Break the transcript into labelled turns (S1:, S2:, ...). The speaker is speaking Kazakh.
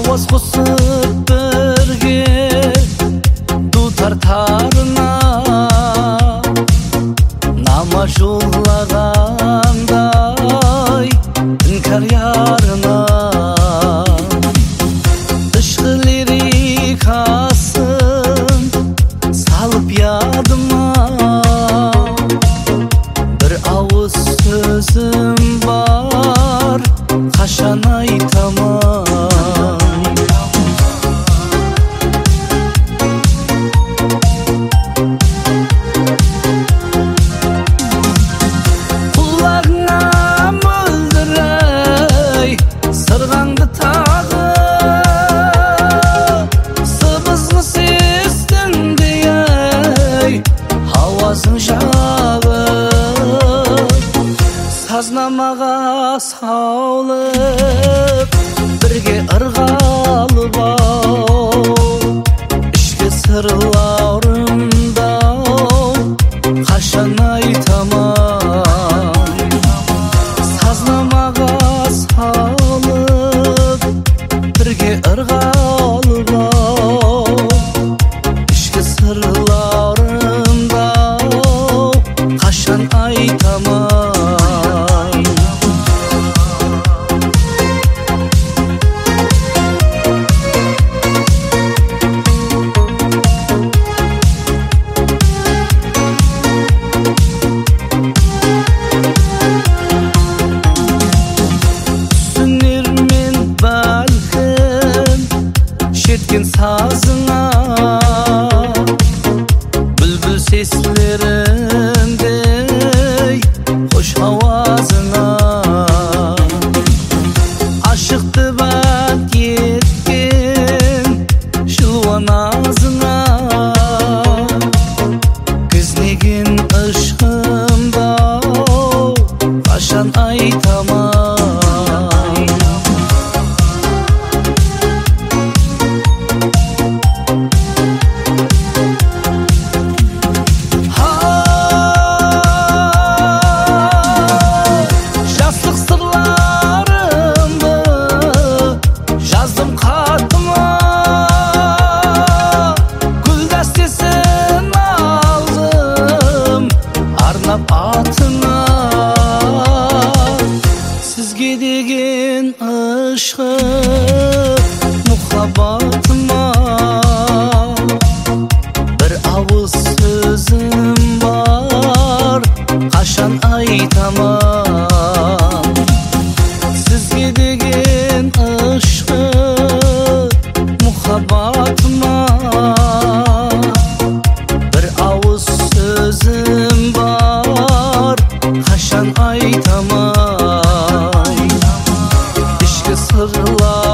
S1: Ауыз қосып бірге ду тартарына, нама жоллағандай іңкәр ярына. Ішқы лирикасын салып ядыма, бір ауыз сөзім бар, қашан айтамын. Сазнамаға саулып, бірге ырғалып ау, ішкі сырларымда қашан айтамын. Сазнамаға саулып, бірге ырғалып ау, ішкі сырларымда қашан айтамын. Шерткен сазыңа, бүлбүл сеслеріндей қош ауазыңа, ашықты бәт еткен жылуан азыңа, күзнеген ұшқымда қашан айтамын. Атына сізге деген ышқым мұхаббатыма, бір ауыз сөзім бар, қашан айтамын. Сізге деген ышқым мұхаббатыма, бір ауыз сөзім бар, қашан айтамын. Ішкі сырлар